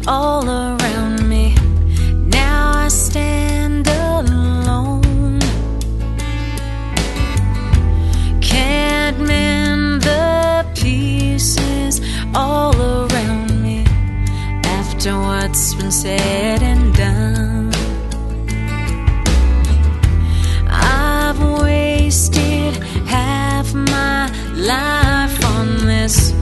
all around me. Now I stand alone. Can't mend the pieces all around me after what's been said and done. I've wasted half my life on this